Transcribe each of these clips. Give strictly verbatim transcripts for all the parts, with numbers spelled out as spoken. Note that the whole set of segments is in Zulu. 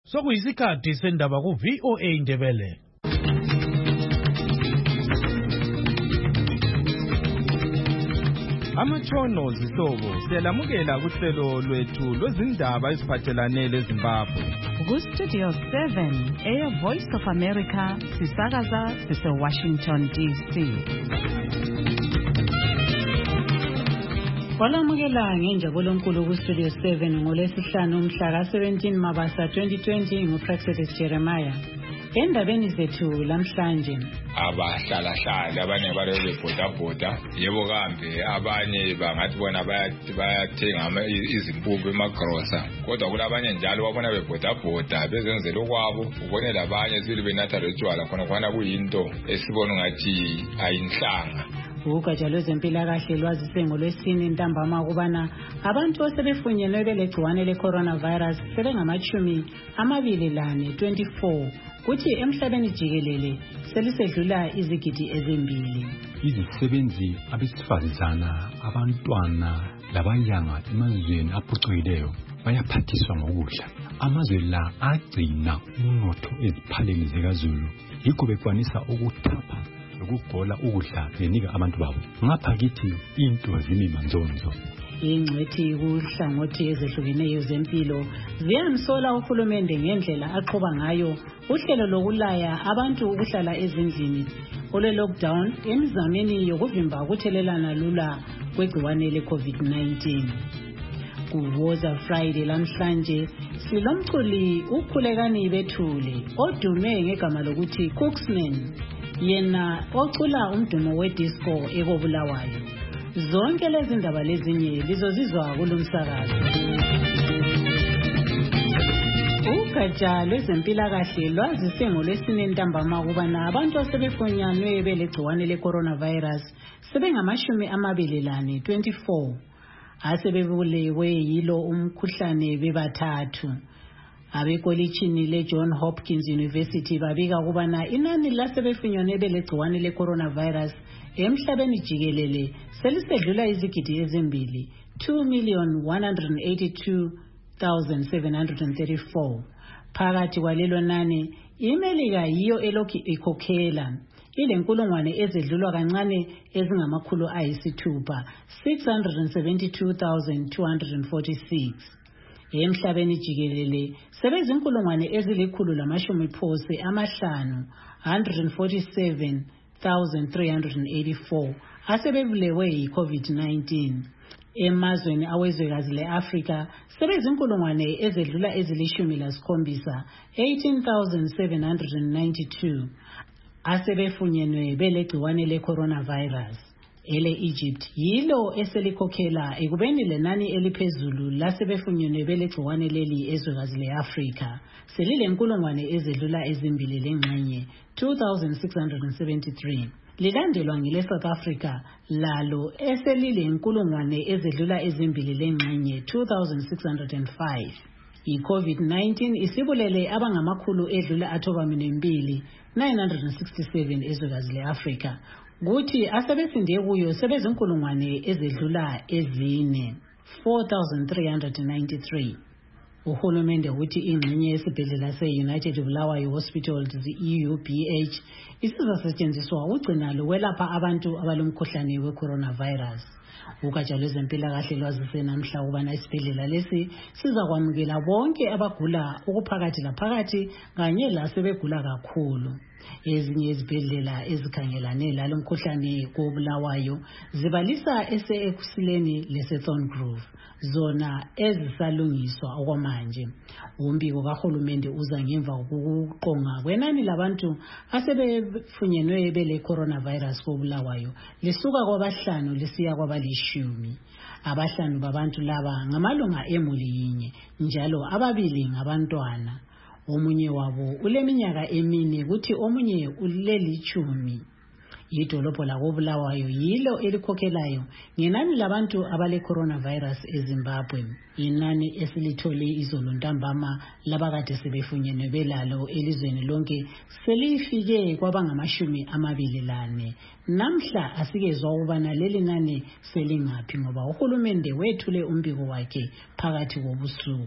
Sokuyisikhathi sendaba ku V O A Indebele. Amatshono zihlobo siyalamukela kuhlelo lwethu lwezindaba eziphathelane leZimbabwe. Ku Studio seven, Air Voice of America, sisakaza sise Washington D C. Walamukela ngenjabulo enkulu ku Studio seven ngolesihlanu umhla ka seventeen Mabasa twenty twenty nguPrexetus Jeremiah. Endabeni zethu lamhlanje abahlala hlala abanye balebe bhoda bhoda yebo kambe abanye bangathi bona bayathenga izimpuku emagrosa kodwa kulabanye njalo babona bebhoda bhoda bezenzela okwabo ubone labanye sibili benatha lotshwala khona khona kuyinto esibona ngathi ayinhlanga. Ugatsha lwezempilakahle lwazise ngolwesine ntambama ukubana abantu osebefunyenwe belegciwane le-coronavirus sebengamachumi amabili lane twenty-four kuthi emhlabeni jikelele selisedlula izigidi ezimbili. Izisebenzi abesifazana, abantwana labayanga emazweni aphucukileyo bayaphathiswa ngokudla. Amazwe la agcina umnotho eziphaleni zikaZulu yikho bekwanisa ukuthapha ukugola ukudla benika abantu babo. Ngapha kithi into zimi manzonzo. Ingcwethi kuhlangothi ezehlukeneyo zempilo ziyamsola uhulumende ngendlela aqoba ngayo uhlelo lokulaya abantu ukuhlala ezindlini ole lockdown emizameni yokuvimba ukuthelelana lula kwegciwane le-COVID nineteen. Kuwoza Friday lamhlanje silomculi ukhulekani Bethule odume ngegama lokuthi Cooksman, yena ocula umdumo wedisco ekobulawayo. Zonke lezi ndaba lezinye lizozizwa kulomsakazo. Ugatsha lwezempilakahle lwazise ngolwesine ntambama ukubana abantu asebefunyanwe belegciwane le-coronavirus sebengamashumi amabili lane twenty-four asebebulewe yilo umkhuhlane bebathathu. Abekolitshini le-John Hopkins University babika ukubana inani lasebefunyanwe belegciwane le-coronavirus emhlabeni jikelele selisedlula izigidi ezimbili, two million one hundred eighty-two thousand seven hundred thirty-four. Phakathi kwalelo nani iMelika yiyo elokhu ikhokhela ilenkulungwane ezedlulwa kancane ezingamakhulu ayisithupha, six hundred seventy-two thousand two hundred forty-six. Emhlabeni jikelele sebezinkulungwane ezilikhulu lamashumi phose amahlanu, one hundred forty-seven thousand three hundred eighty-four asebebulewe yi-COVID nineteen. Emazweni awezwekazi le-Afrika sebezinkulungwane ezedlula ezilishumi lasikhombisa, eighteen thousand seven hundred ninety-two asebefunyenwe belegciwane le-coronavirus. Ele Egypt yilo eselikhokhela ekubeni lenani eliphezulu lasebefunyenwe belegciwane leli ezwekazi le-Afrika selile nkulungwane ezedlula ezimbili lengxenye, two thousand six hundred seventy-three. Lilandelwa ngile South Africa lalo eselile nkulungwane ezedlula ezimbili lengxenye, two thousand six hundred five. I-COVID nineteen isibulele abangamakhulu edlula athoba minembili, nine hundred sixty-seven ezwekazi le-Afrika. Kuthi asebesinde kuyo sebezinkulungwane ezedlula ezine, four thousand three hundred ninety-three. Uhulumende uthi ingxenye yesibhedlela se-United Bulawayo Hospitals E U B H isizasetshenziswa ugcina lokwelapha abantu abalomkhuhlane we-coronavirus. Ugatsha lwezempilakahle lwazise namhla ukubana isibhedlela lesi sizakwamukela bonke abagula ukuphakathi laphakathi kanye lasebegula kakhulu. Ezinye izibhedlela ezikhangelane lalo mkhuhlane kobulawayo zibalisa ese-Ekusileni lese-Thorngrove, zona ezisalungiswa okwamanje. Umbiko kahulumende uza ngemva kokuqonga kwenani labantu asebefunyenwe bele coronavirus kobulawayo lisuka kwabahlanu lisiya kwabalishumi. Abahlanu babantu laba ngamalunga emuli yinye njalo ababili ngabantwana. Omunye wabo uleminyaka emine kuthi omunye ulelichumi. Idolobho lakobulawayo yilo elikhokhelayo ngenani labantu abale coronavirus eZimbabwe. Inani esilithole izolo ntambama labakade sebefunyenwe belalo elizweni lonke selifike kwabangamashumi amabili lane. Namhla asikezwa ukubana leli nani selingaphi ngoba uhulumende wethule umbiko wakhe phakathi kobusuku.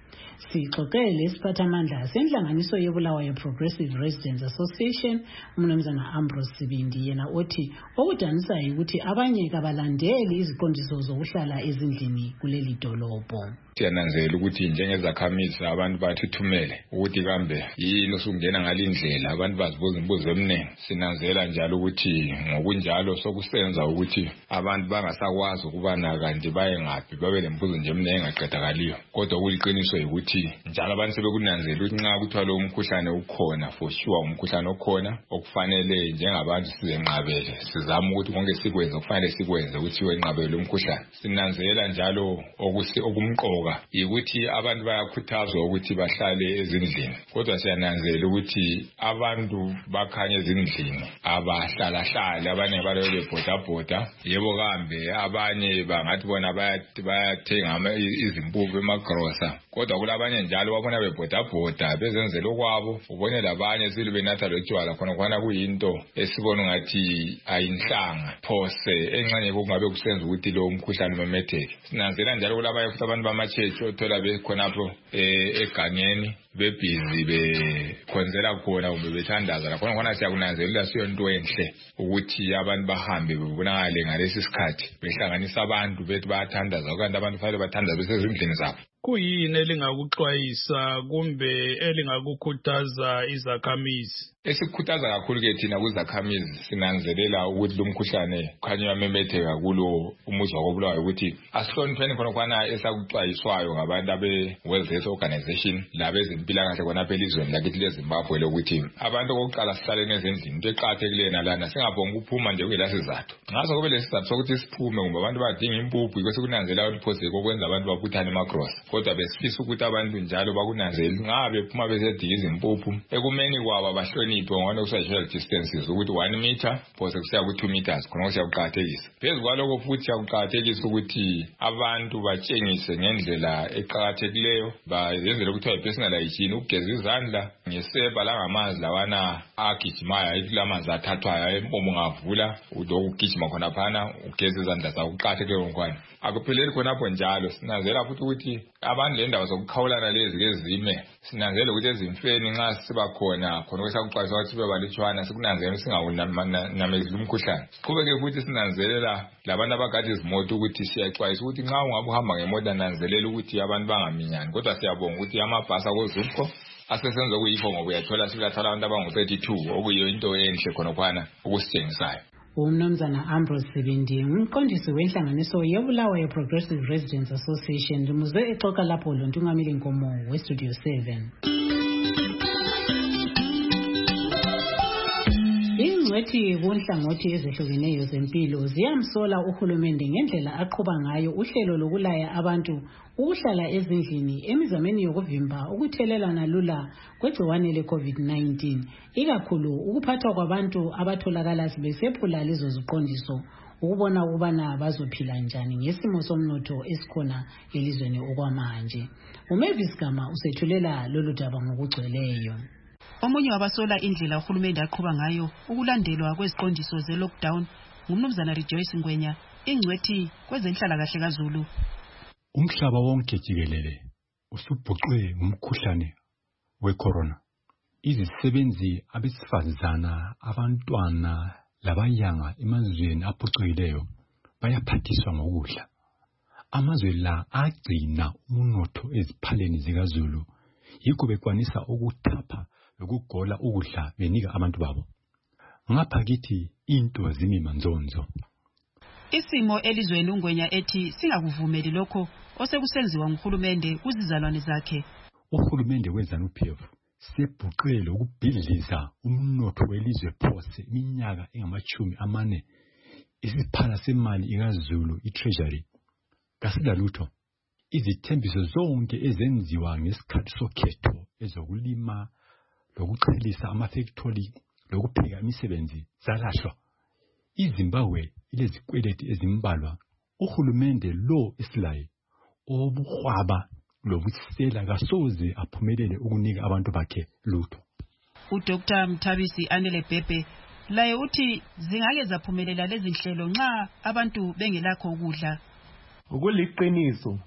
Sixoxele isiphathamandla senhlanganiso yeBulawayo Progressive Residents Association umnumzana Ambrose Sibindi yena othi okudanisa ukuthi abanye kabalandeli iziqondiso zokuhlala ezindlini kuleli dolobho. Siyananzela ukuthi njengezakhamizi abantu bathuthumele ukuthi kambe yini usungena ngalindlela abantu bazibuza imibuzo eminingi. Sinanzela njalo ukuthi ngokunjalo sokusenza ukuthi abantu bangasakwazi ukubana kanti baye ngaphi babe lembuzo nje eminingi engaqedakaliyo. Kodwa kuliqiniso ukuthi njalo abantu sebekunanzela ukuthi nxa kuthiwa lo umkhuhlane ukhona for sure umkhuhlane okhona okufanele njengabantu sizenqabele sizama ukuthi konke sikwenze okufanele sikwenze ukuthi wenqabele lo mkhuhlane. Sinanzela njalo okusi okumqoka ukuthi abantu bayakhuthazwa ukuthi bahlale ezindlini. Kodwa siyananzela ukuthi abantu bakhanye ezindlini abahlala hlala abanye baleyo bebhoda bhoda yebo kambe abanye bangathi bona bayathenga izimpupu emagrosa. Kodwa kulabanye njalo wabona bebhoda bhoda bezenzela okwabo ubone labanye sile benatha lotshwala khona khona kuyinto esibona ngathi ayinhlanga phose enxanye kungabe kusenza ukuthi lo umkhuhlane umemetheke. Sinanzela njalo kulabanye futhi abantu bamachechi othola bekhonapho egangeni bebhizi bekhonzela khona kumbe bethandaza lakhona khona siyakunanzelela siyonto enhle ukuthi abantu bahambe bebonakale ngalesi sikhathi behlanganisa abantu bethi bayathandaza kanti abantu fanele bathandaza besezindlini zabo. Kuyini elingakuxwayisa kumbe elingakukhuthaza izakhamizi? Esikhuthaza kakhulu ke thina kuzakhamizi sinanzelela ukuthi lo mkhuhlane khanya uyamemetheka kulo umuzi wakoBulawayo ukuthi asihlonipheni khona khona esakuxwayiswayo ngabantu abe World Health Organization labezempilakahle khona phela izweni lakithi leZimbabwe lokuthi abantu okokuqala sihlalene ezindlini into eqhathekile nalana singabonga ukuphuma nje kuyela sizathu. Ngaso kube lesizathu sokuthi siphume kumbe abantu badinga impuphu yikho kunanzela ukuthi phose kokwenza abantu babuthane emagrosa. Kodwa besifisa ukuthi abantu njalo bakunanzele ngabe phuma besedinga izimpuphu ekumeni kwabo abahloni nipho ngone social distances ukuthi one meter phose kusiya ku two meters khona kusiyakuqhathekisa. Phezu kwaloko futhi siyakuqhathekisa ukuthi abantu batshengise ngendlela eqhathekileyo bayenzele ukuthi personal hygiene ukugeza izandla ngesepha langamanzi lawana agijimayo iklamanzi athathwayo empomo ngavula udokugijima khona phana ugeza izandla zakho uqhatheke ngokwani. Akupheleli khonapho njalo sinanzela futhi ukuthi abantu le ndawo zokukhawulana lezi kezime sinanzela ukuthi ezimfeni nxa siba khona khona kwesakuxwayisa ukuthi sibe balutshwana sikunanzela singawunamezela umkhuhlane. Siqhubeke futhi sinanzelela labantu abagade izimoto ukuthi siyaxwayisa ukuthi nxa ungabe uhamba ngemoto nanzelela ukuthi abantu bangaminyani. Kodwa siyabonga ukuthi amabhasi akozupho asesenza kuyikho ngoba uyathola silathala abantu abangu thirty-two okuyiyo into enhle khona khona ukusitshengisayo. Umnumzana Ambrose Sibindi umqondisi wenhlanganiso yeBulawayo Progressive Residents Association limuze exoxa lapho loNtungamile Nkomo weStudio seven. Ingcwethi kunhlangothi ezehlukeneyo zempilo ziyamsola uhulumende ngendlela aqhuba ngayo uhlelo lokulaya abantu ukuhlala ezindlini emizameni yokuvimba ukuthelelana lula kwegciwane le-COVID nineteen ikakhulu ukuphathwa kwabantu abatholakala besephula lezo ziqondiso ukubona ukubana bazophila njani ngesimo somnotho esikhona elizweni okwamanje. uMavis Gama usethulela lolu daba ngokugcweleyo. Omunye wabasola indlela uhulumende aqhuba ngayo ukulandelwa kweziqondiso ze-lockdown ngumnumzana Rejoice Ngwenya ingcwethi kwezenhlalakahle kaZulu. Umhlaba wonke jikelele usubhuqwe ngumkhuhlane wecorona. Izisebenzi abesifazana abantwana labayanga emazweni aphucukileyo bayaphathiswa ngokudla. Amazwe la agcina umnotho eziphaleni zikaZulu yikho bekwanisa ukuthapha lokugola ukudla benika abantu babo. Ngapha kithi into zimi manzonzo. Isimo elizweni uNgwenya ethi singakuvumeli lokho osekusenziwa nguhulumende kuzizalwane zakhe. Uhulumende weZANU-P F sebhuqele ukubhidliza umnotho welizwe phose iminyaka engamachumi amane. Isiphala semali ikaZulu iTreasury kasida lutho. Izithembiso zonke ezenziwa ngesikhathi sokhetho ezokulima lokuqhelisa amafactory lokupheka imisebenzi zalahlwa. iZimbabwe ilezikweleti ezimbalwa. Uhulumende lo esilaye obuhwaba lobusela kasoze aphumelele ukunika abantu bakhe lutho. uDoctor Mthabisi Anele Bhebhe laye uthi zingake zaphumelela lezi nhlelo nxa abantu bengelakho ukudla. Ukuliqiniso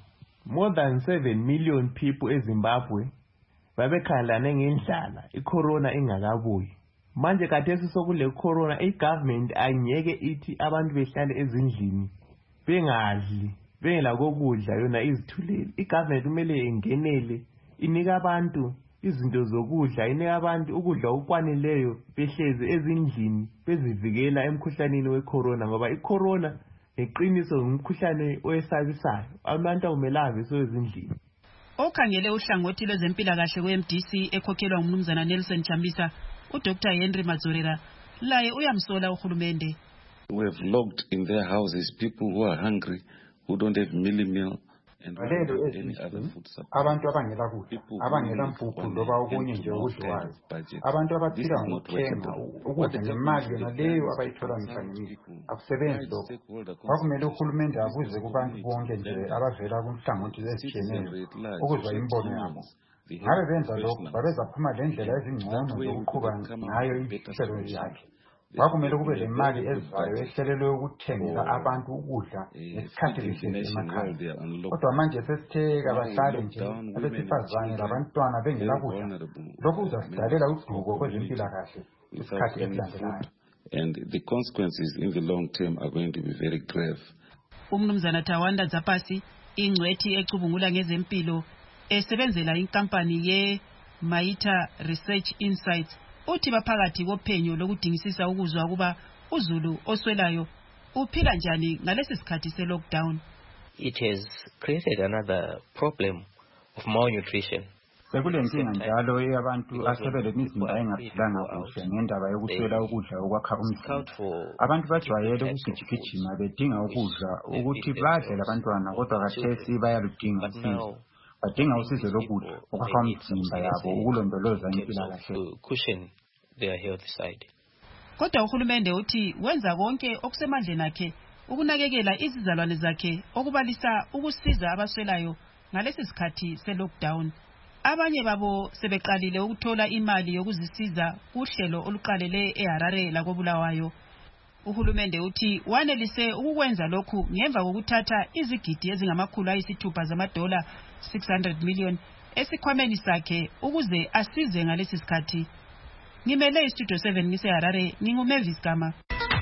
more than seven million people eZimbabwe babekhalane ngendlala icorona ingakabuyi. Manje kathesi sokule corona igovernment angeke ithi abantu behlale ezindlini bengadli bengela kokudla yona izithulele. Igovernment kumele ingenele inika abantu izinto zokudla, inika abantu ukudla okwanileyo behlezi ezindlini bezivikela emkhuhlaneni wecorona ngoba icorona eqiniso ngumkhuhlane oyesabisayo. Abantu akumelanga besezindlini. Okhangele uhlangothi lwezempilakahle kwe-M D C ekhokhelwa ngumnumzana Nelson Chambisa, uDoctor Henry Mazorera laye uyamsola uhulumende. We have locked in their houses people who are hungry, who don't have mealy meal and who don't have any other food supply. Abantu abangela kudla, abangela mpuphu loba okunye nje okudliwayo. Abantu abaphila ngokuthenga ukudla ngemali yona leyo abayithola mhlawumbe akusebenzi lokho. Kwakumele uhulumende abuze kubantu bonke nje abavela kunhlangothi ezitshiyeneyo ukuzwa imbono yabo. Ngabe benza lokho babezaphuma lendlela ezingcono zokuqhuba ngayo impilo yakhe. Kwakumele kube le mali ezayo ehlelelwe ukuthengela abantu ukudla ngesikhathi behlezi emakhaya. Kodwa manje sesitheka bahlale nje abesifazane labantwana bengela kudla. Lokhu kuzasidalela udubo kwezempilakahle isikhathi esilandelayo. And the consequences in the long term are going to be very grave. Umnumzana Tawanda Zapasi, ingcwethi ecubungula ngezempilo esebenzela inkampani ye Maita Research Insights, uthi baphakathi kophenyo lokudingisisa ukuzwa kuba uZulu oswelayo uphila njani ngalesi sikhathi se lockdown. It has created another problem of malnutrition. Sekulenkinga njalo eyabantu asebele imizimba engaphilanga kuhle ngendaba yokuswela ukudla okwakha umzimba. Abantu bajwayele ukugijigijima bedinga ukudla ukuthi badle labantwana kodwa kathesi bayaludinga usizo. Badinga usizo lokudla okwakha umzimba yabo ukulondoloza impilakahle. Cushion their health side. Kodwa uhulumende uthi wenza konke okusemandleni akhe ukunakekela izizalwane zakhe okubalisa ukusiza abaswelayo ngalesi sikhathi se lockdown. Abanye babo sebeqalile ukuthola imali yokuzisiza kuhlelo oluqalele eHarare lakobulawayo. Uhulumende uthi wanelise ukukwenza lokhu ngemva kokuthatha izigidi ezingamakhulu ayisithupha zamadola six hundred million esikhwameni sakhe ukuze asize ngalesi sikhathi. Ngimele istudio seven ngiseHarare, nginguMavis Gama.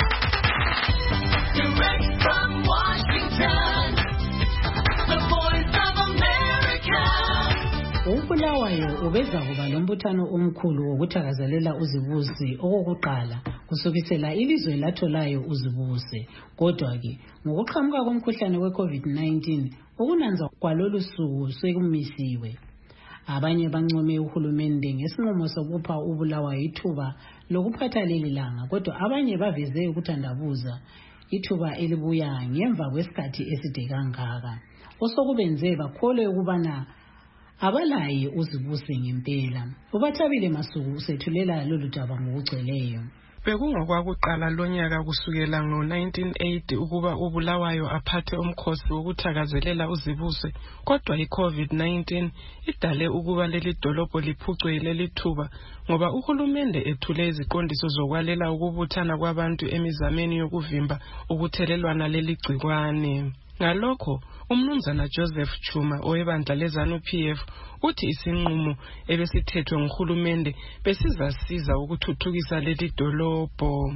Direct from Washington, the voice of America. uBulawayo ubeza kuba lombuthano omkhulu wokuthakazelela uzibusi okokuqala kusukisela ilizwe latholayo uzibusi. Kodwa ke ngokuqhamuka komkhuhlane we-COVID nineteen ukunanza kwalolu suku sekumisiwe. Abanye bancome uhulumende ngesinqumo sokupha uBulawayo ithuba lokuphatha leli langa, kodwa abanye baveze ukuthandabuza ithuba elibuya ngemva kwesikhathi eside kangaka. Osokubenze bakholwe ukubana abalaye uzibusi ngempela. Ubathabile Masuku usethulela lolu daba ngokugcweleyo. Bekungokwakuqala lonyaka kusukela ngo nineteen eighty ukuba uBulawayo aphathe umkhosi wokuthakazelela uzibusi, kodwa i-COVID nineteen idale ukuba leli dolobho liphucwe leli thuba ngoba uhulumende ethule iziqondiso zokwalela ukubuthana kwabantu emizameni yokuvimba ukuthelelwana leli gcikwane. Ngalokho umnumzana Joseph Chuma owebandla leZANU P F uthi isinqumo ebesithethwe nguhulumende besizasiza ukuthuthukisa leli dolobho.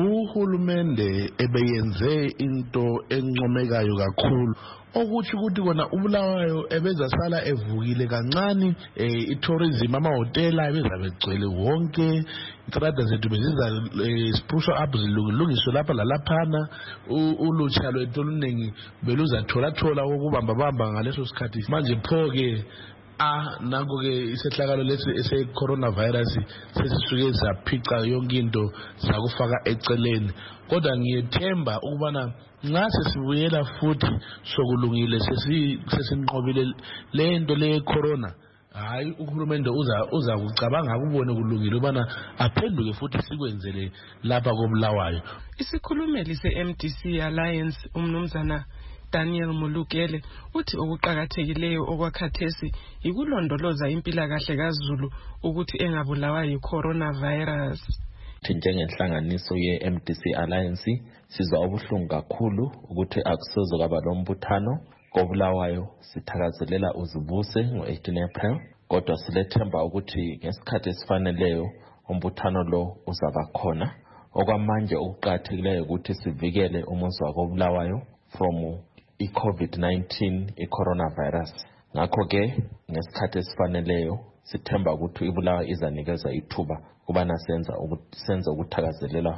Uhulumende ebeyenze into encomekayo kakhulu okuthi ukuthi kona uBulawayo ebeza sala evukile kancane, i-tourism amahotela ebeza begcwele wonke, intrada zethu beziza spruce up zilungiswe lapha lalaphana, ulutsha lwethu oluningi beluza thola thola ukubamba bamba ngaleso sikhathi. Manje pho ke ah nango ke isehlakalo lesi ese coronavirus sesisuke zaphica yonke into sakufaka eceleni, kodwa ngiyethemba ukubana nxa sesibuyela futhi sokulungile sesinqobile lento le corona, hayi uhulumende uza uza kucabanga kubone kulungile ubana aphenduke futhi sikwenzele lapha koBulawayo. Isikhulumeli se-M D C Alliance umnumzana Daniel Mulukele uthi okuqhakathekileyo okwakhathesi ikulondoloza impilakahle kaZulu ukuthi engabulawa yi-coronavirus. Njengenhlanganiso ye-M D C Alliance sizwa ubuhlungu kakhulu ukuthi akusoze kwaba lombuthano koBulawayo sithakazelela uzibuse ngo-eighteen April, kodwa silethemba ukuthi ngesikhathi esifaneleyo umbuthano lo uzaba khona. Okwamanje okuqakathekileyo ukuthi sivikele umuzi wakoBulawayo from i-COVID nineteen, i-coronavirus. Ngakho-ke ngesikhathi esifaneleyo sithemba ukuthi iBulawayo izanikeza ithuba kubana senza senza ukuthakazelela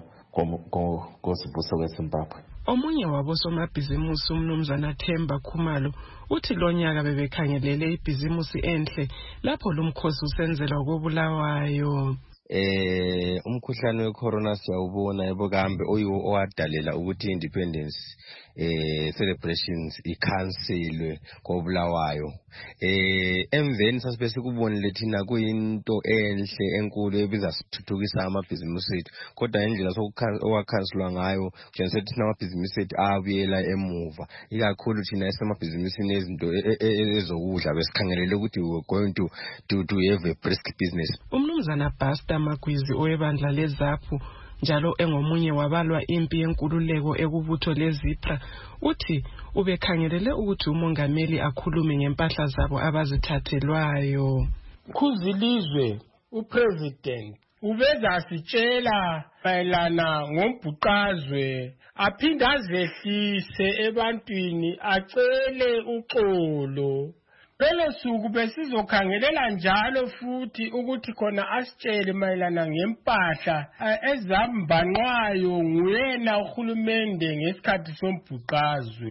kozibuso kweZimbabwe. Omunye wabosomabhizimusi umnumzana Themba Khumalo uthi lo nyaka bebekhangelele ibhizimusi enhle lapho lo mkhosi usenzelwa koBulawayo. Eh umkhuhlane wecorona siyawubona ebokambe oyiwo owadalela ukuthi independence eh celebrations ikhanselwe koBulawayo. Eh emveni sasibe sikubonile thina kuyinto enhle enkulu ebiza sithuthukisa amabhizimusi ethu, kodwa indlela sokukhanselwa ngayo njengoba thina amabhizimusi ethu abuyela emuva, ikakhulu thina esamabhizimusi nezinto ezokudla besikhangelele ukuthi we going to to to have a brisk business. Umnumzana Basta Magwizi owebandla leZAPHU njalo engomunye wabalwa impi yenkululeko ekubutho leZIPRA uthi ubekhangelele ukuthi umongameli akhulume ngempahla zabo abazithathelwayo. Khuzilizwe upresident ubeza sitshela mayelana ngombhuqazwe aphinda azehlise ebantwini acele uxolo. Lelo suku besizokhangelela njalo futhi ukuthi khona asitshele mayelana ngempahla ezambanqwayo nguyena uhulumende ngesikhathi sombhuqazwe.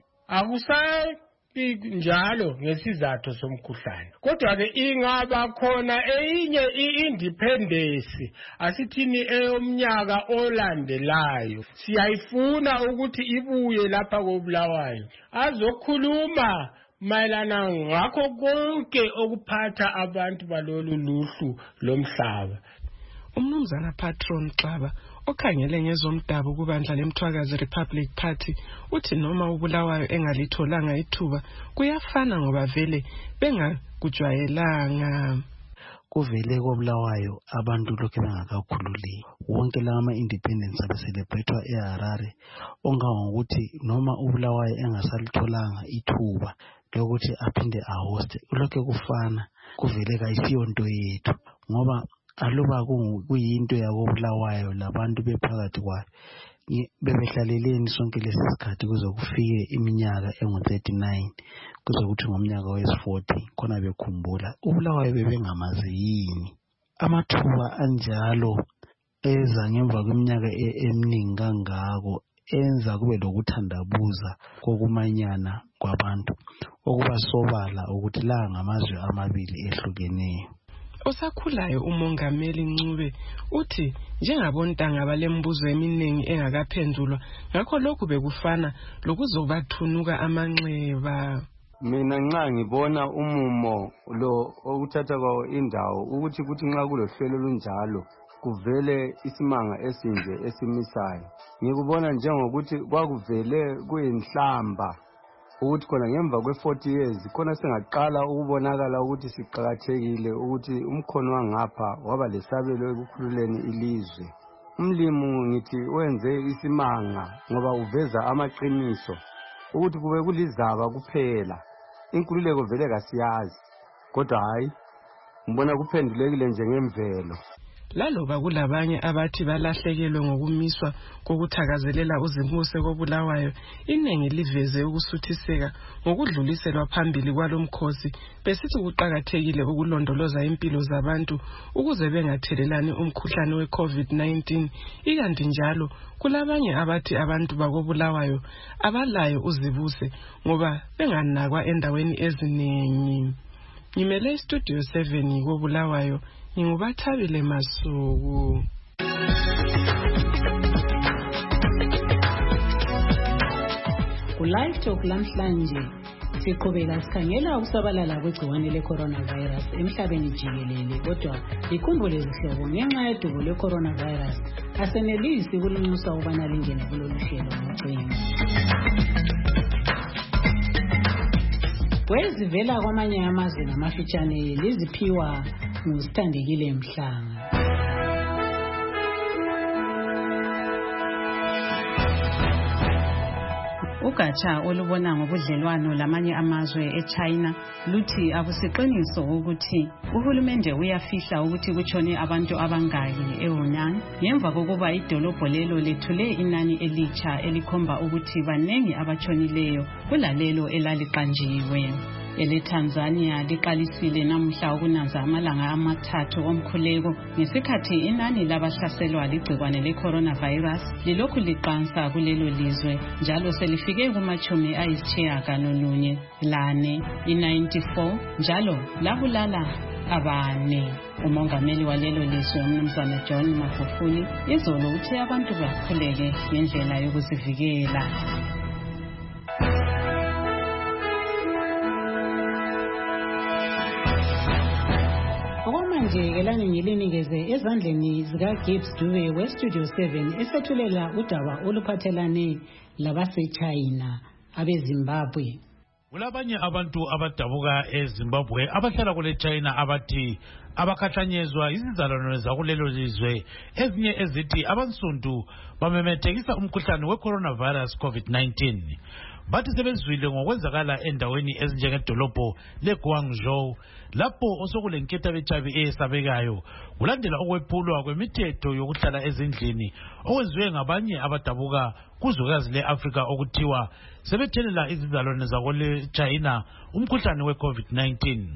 Akusayi njalo ngesizathu somkhuhlane, kodwa ke ingaba khona eyinye i-independence asithini eyomnyaka olandelayo siyayifuna ukuthi ibuye lapha koBulawayo azokhuluma mayelana ngakho konke okuphatha abantu balolu luhlu lomhlaba. Umnumzana Patron Xaba okhangele ngezomdabu kubandla leMthwakazi Republic Party uthi noma uBulawayo engalitholanga ithuba kuyafana ngoba vele bengakujwayelanga. Kuvele koBulawayo abantu lokho bengakakhululeki. Wonke lama independence abeselebratewa eHarare ongangokuthi noma uBulawayo engasalitholanga ithuba lokuthi aphinde ahoste lokho kufana, kuvele kayisiyo nto yethu ngoba aluba kuyinto yakoBulawayo labantu bephakathi kwayo bebehlaleleni sonke lesikhathi kuze kufike iminyaka engu thirty-nine kuze kuthi ngomnyaka wesi-forty khona bekhumbula uBulawayo bebengamazi yini. Amathuba anjalo eza ngemva kweminyaka eminingi kangako enza kube lokuthandabuza kokumanyana kwabantu okubasobala ukuthi la ngamazwe amabili ehlukeneyo. Osakhulayo umongameli Ncube uthi njengabontanga balembuzo eminingi engakaphendulwa ngakho lokhu bekufana lokuzobathunuka amanxeba. Mina nxa ngibona umumo lo okuthatha kwawo indawo ukuthi kuthi nxa kulohlelo lunjalo kuvele isimanga esinje esimisayo, ngikubona njengokuthi kwakuvele kuyinhlamba ukuthi khona ngemva kwe-forty years khona singaqala ukubonakala ukuthi siqhakathekile ukuthi umkhono wangapha waba lesabelo ekukhululeni ilizwe. Umlimu ngithi wenze isimanga ngoba uveza amaqiniso ukuthi kube kulizaba kuphela, inkululeko vele kasiyazi, kodwa hayi ngibona kuphendulekile njengemvelo. Laloba kulabanye abathi balahlekelwe ngokumiswa kokuthakazelela uzibuse koBulawayo, inengi liveze ukusuthiseka ngokudluliselwa phambili kwalomkhosi besithi kuqhakathekile ukulondoloza impilo zabantu ukuze bengathelelani umkhuhlane we-COVID nineteen. Ikanti njalo kulabanye abathi abantu bakoBulawayo abalayo uzibuse ngoba benganakwa endaweni eziningi. Ngimele Studio seven koBulawayo, Ngingubathabile Masuku. Ku-Live Talk lamhlanje siqhubeka sikhangela ukusabalala kwegciwane le-coronavirus emhlabeni jikelele, kodwa likhumbule zihlobo ngenxa yedubo le-coronavirus asenelisi ukulunxusa ukubana lingene kulolu hlelo ngocingo. Kwezivela kwamanye amazwe namafitshane liziphiwa ngusithandekile Mhlanga. Ugatsha olubona ngobudlelwano lamanye amazwe eChina luthi akusiqiniso ukuthi uhulumende uyafihla ukuthi kutshone abantu abangaki eWuhan ngemva kokuba idolobho lelo lethule inani elitsha elikhomba ukuthi banengi abatshonileyo kulalelo elaliqanjiwe. EleTanzania liqalisile namuhla ukunaza amalanga amathathu omkhuleko ngesikhathi inani labahlaselwa ligcikwane le-coronavirus lilokhu liqansa kulelo lizwe njalo selifike kumachumi ayisitshiyagalolunye lane i-ninety-four njalo labulala abane. Umongameli walelo lizwe umnumzana John Magufuli izolo uthe abantu bakhuleke ngendlela yokuzivikela. Okwamanje elani ngilinikeze ezandleni zika Gibbs Dube we Studio seven esethulela udaba oluphathelane labaseChina abeZimbabwe. Kulabanye abantu abadabuka eZimbabwe abahlala kule China abathi abakhathanyezwa izizalwane zakulelo lizwe ezinye ezithi abansundu bamemethekisa umkhuhlane we-coronavirus COVID nineteen. Bathi sebezwile ngokwenzakala endaweni ezinjengedolobho leGuangzhou lapho osokulenketha bechabi eyesabekayo kulandela ukwephulwa kwemithetho yokuhlala ezindlini okwenziwe ngabanye abadabuka kuzwekazi le-Afrika okuthiwa sebethelela izizalwane zakole China umkhuhlane we-COVID nineteen.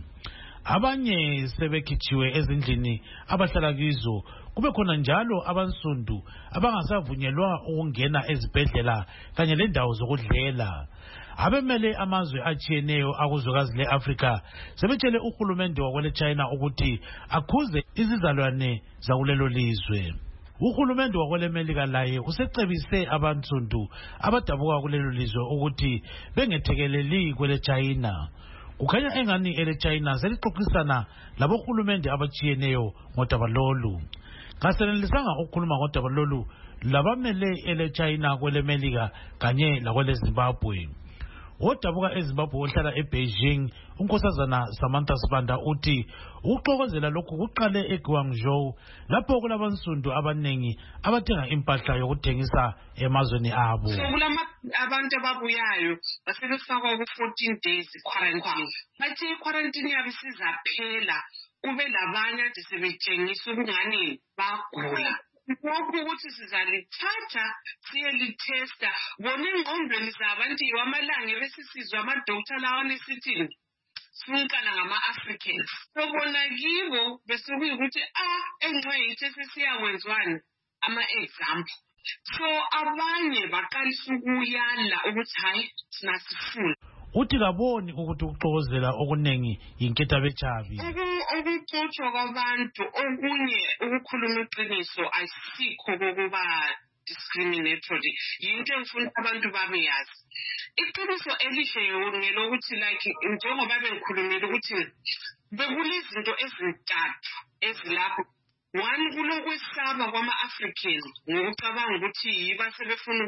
Abanye sebekhitshiwe ezindlini abahlala kizo kube khona njalo abansundu abangasavunyelwa ukungena ezibhedlela kanye lendawo zokudlela. Abemele amazwe atshiyeneyo akuzwekazi le-Afrika sebetshele uhulumende wakwele China ukuthi akhuze izizalwane zakulelo lizwe. Uhulumende wakwele Melika laye usecebise abansundu abadabuka kulelo lizwe ukuthi bengethekeleli kwele China. Kukhanya engani ele China selixoxisana labohulumende abatshiyeneyo ngodaba lolu. Kasenelisanga ukukhuluma ngodaba lolu labamele ele China kwele Melika kanye lakwele Zimbabwe. Odabuka eZimbabwe ohlala eBeijing unkosazana Samantha Sibanda uthi ukuxokozela lokhu kuqale eGuangzhou lapho kulabansundu abanengi abathenga impahla yokuthengisa emazweni abo. Kulama abantu ababuyayo basebefakwa ku fourteen days quarantine. Bathi quarantine yabo isizaphela kube labanye ade sebetshengisa ukungani bagula. Lokhu ukuthi sizalithatha siyelithesta bona engqondweni zabantu amalanga besisizwa amadokotela lawa nesithini sinkana ngama-Africans. Sobona kibo besukuyukuthi ah engcwethu sesiyawenzwana ama-example. So abanye baqalisa ukuyala ukuthi hayi sinasifuna. Uthi kaboni ukuthi ukuxokozela okunengi yinketha bechabi. Ukuxoxwa kwabantu okunye ukukhuluma iqiniso ayisikho kokuba discriminatory. Yinto engifuna abantu babeyazi. Iqiniso elihle ngelokuthi like njengoba bengikhulumile ukuthi bekulezinto ezintathu ezilapho. One kulokwesaba kwama-African ngokucabanga ukuthi yiba sebefuna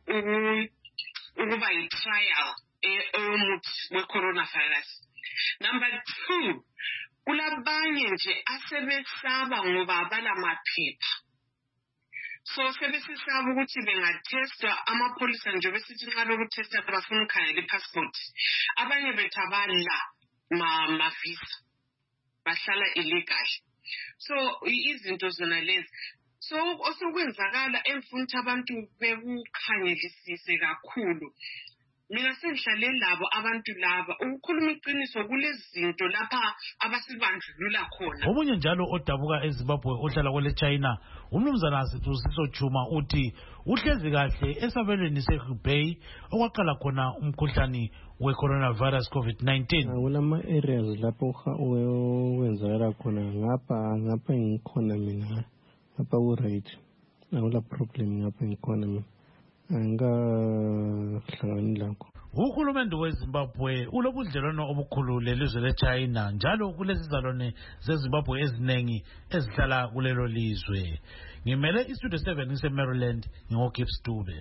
ukuba yi-trial eyomuthi we-coronavirus. Number two, kulabanye nje asebesaba ngoba abalamaphepha. So sebesisaba ukuthi bengatesta amapholisa nje besithi nxa bekutesta bafuna ukukhangela i-passport. Abanye bethu abala ma-visa bahlala illegal. So izinto zona lezi so osokwenzakala emfuna ukuthi abantu bekukhangelisise kakhulu. Mina sengihlale labo abantu laba ukukhuluma iqiniso kulezinto lapha abasibandlulula khona. Omunye njalo odabuka eZimbabwe ohlala kwele China umnumzana Sibusiso Chuma uthi uhlezi kahle esabelweni seHubei okwaqala khona umkhuhlane we-coronavirus COVID nineteen. Kulama areas lapho wenzakala khona ngapha ngapha ngikhona mina ngapha ku-right akula problem ngapha ngikhona mina angahlangani lakho. Uhulumende weZimbabwe ulobudlelwano obukhulu lelizwe leChina njalo kulezizalwane zeZimbabwe eziningi ezihlala kulelo lizwe. Ngimele iStudio seven eMaryland ngingoGibbs Dube.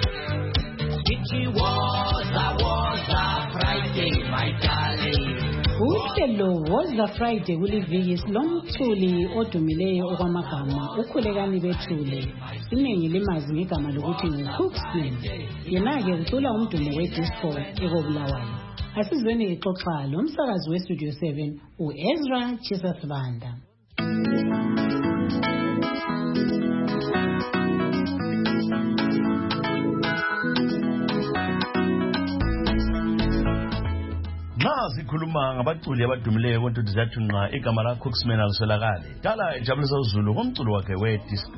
It was a was a Friday, my darling. Uhlelo Woza Friday kuliviki lomthuli odumileyo okwamagama ukhulekani bethule. Iningi limazi ngegama lokuthi nguCooksman. Yena-ke ucula umdumo wedisco ekobulawayo. Asizweni ixoxa lo msakazi weStudio seven uEzra Chisasibanda. Sikhuluma ngabaculi abadumileyo konke sizathu nqa igama la Cooksman alisolakale. Dala ijabulisa uZulu ngomculo wakhe wedisco.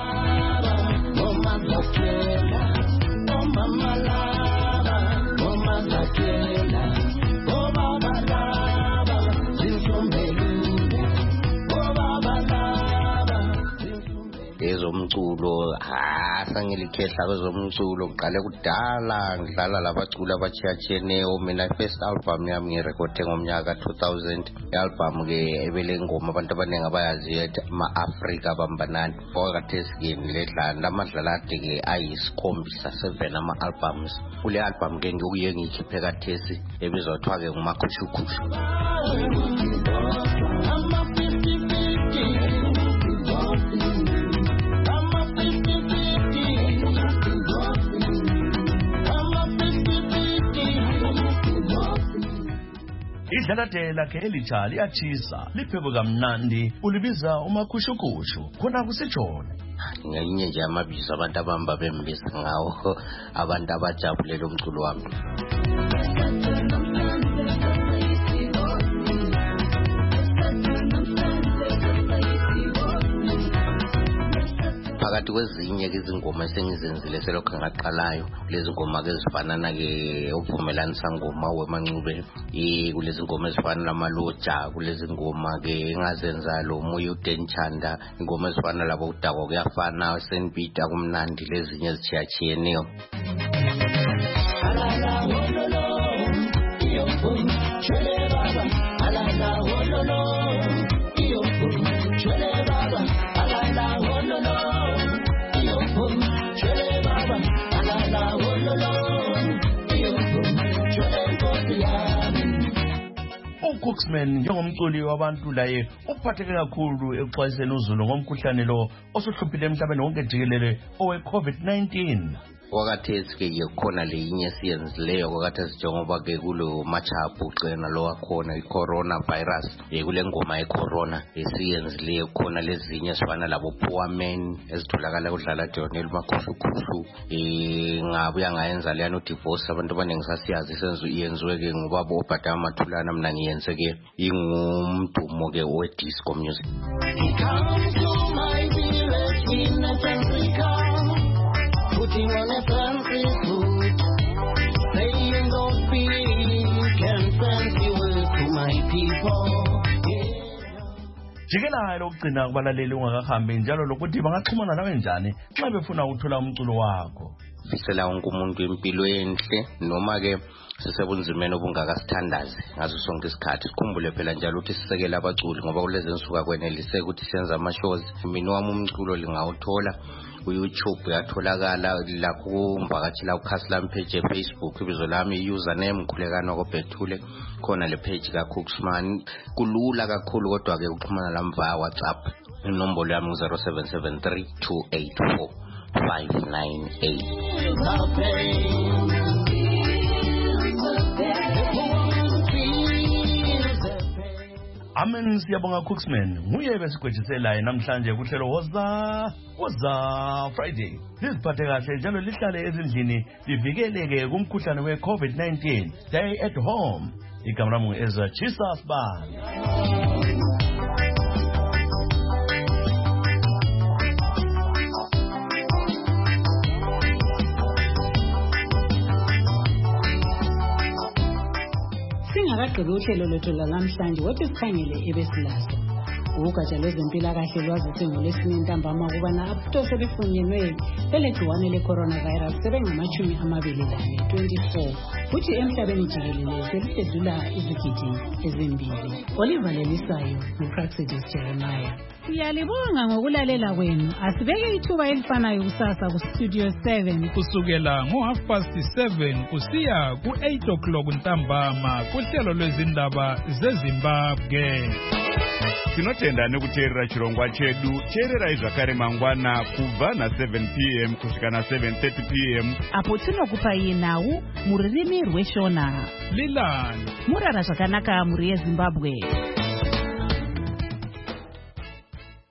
Ezomculo ha sangilikhehla kwezomculo uqale kudala ngidlala labaculi abachiyachiyeneyo. Mina first album yami ngirekhode ngomnyaka two thousand. I-album ke ebele ngoma abantu abaningi abayaziyo ethi ama-Afrika abambanani. Kwakhathesi ke ngidlala lamadlalade ke ayisikhombisa seven ama-albums. Kule album ke ngikuye ngikhiphe kathesi ebizwa kuthiwa ke ngumakhushukhushu. Idlalathe lakhe elitsha liyatshisa lipheko kamnandi ulibiza umakhushukhushu khona kusitshona. Ngelinye nje amabizo abantu abamba bembisa ngawo abantu abajabulela umculo wami. Phakathi kwezinye izingoma esengizenzile selokho ngaqalayo lezi ngoma ke zifanana ke uvumelanisa ngoma weMancube eh kulezi ngoma ezifana namaloja kulezi ngoma ke engazenza lo moya uDenchanda ingoma ezifana labo udako kuyafana Saint Peter kumnandi lezinye ezichiyachiyeneyo. Cooksman njengomculi wabantu laye uphatheke kakhulu ekuxwayiseni uZulu ngomkhuhlane lo osuhluphile emhlabeni wonke jikelele owe COVID nineteen. Kwakathesi ke khona leyinye siyenzileyo kwakathesi njengoba ke kulo machapu qena lo wakhona icorona virus kule ngoma yecorona esiyenzileyo khona lezinye sifana labo Poor Men ezitholakala kudlala Jonel Makhushukhushu eh ngabuya ngayenza leya no divorce abantu abaningi sasiyazi senzo iyenziwe ke ngoba bo Bhatama Mathulana mina ngiyenze ke ingumdumo ke we disco music. Putting on a fancy suit, saying those big and fancy words to my people. Jikela lokugcina kubalaleli ungakahambi njalo lokuthi bangaxhumana nawe njani xa befuna ukuthola umculo wakho. Bisela wonke umuntu impilo enhle noma ke sisebunzimeni obungakasithandazi ngaso sonke isikhathi. Sikhumbule phela njalo ukuthi sisekele abaculi ngoba kulezi nsuku kwenelise ukuthi senze ama-shows. Mina wami umculo lingawuthola ku-YouTube yatholakala lakho kumvakatshela ukhasi lami page Facebook ibizo lami username Nkhulekani Wakobhethule khona le page ka Cooksman. Kulula kakhulu kodwa ke ukuxhumana lami via WhatsApp. Inombolo yami zero seven seven three two eight four five nine eight. Amen siyabonga Cooksman nguye besigwejisela namhlanje kuhlelo Woza Woza Friday. Liziphathe kahle njalo lihlale ezindlini livikeleke kumkhuhlane we COVID nineteen. Stay at home. Igama lami Ezra Chisasibanda. Singakagqibi uhlelo lwethu lanamhlanje wothi sikhangele ebesilazo. Ugatsha lwezempilakahle lwazise ngolwesine ntambama ukubana abantu sebefunyenwe belegciwane le-coronavirus sebengamashumi amabili lane twenty-four futhi emhlabeni jikelele selisedlula izigidi ezimbili. Oliver Lelisayo nguPraxidis Jeremiah. Siyalibonga ngokulalela kwenu. Asibeke ithuba elifanayo kusasa ku Studio seven. Kusukela ngo half past seven kusiya ku eight o'clock ntambama kuhlelo lwezindaba zeZimbabwe. Tinotenda nekuteerera chirongwa chedu. Teererai zvakare mangwana kubva na seven p m kusvika na seven thirty p m apo tinokupai nhau mururimi rweshona. Lilan murara zvakanaka muri yeZimbabwe.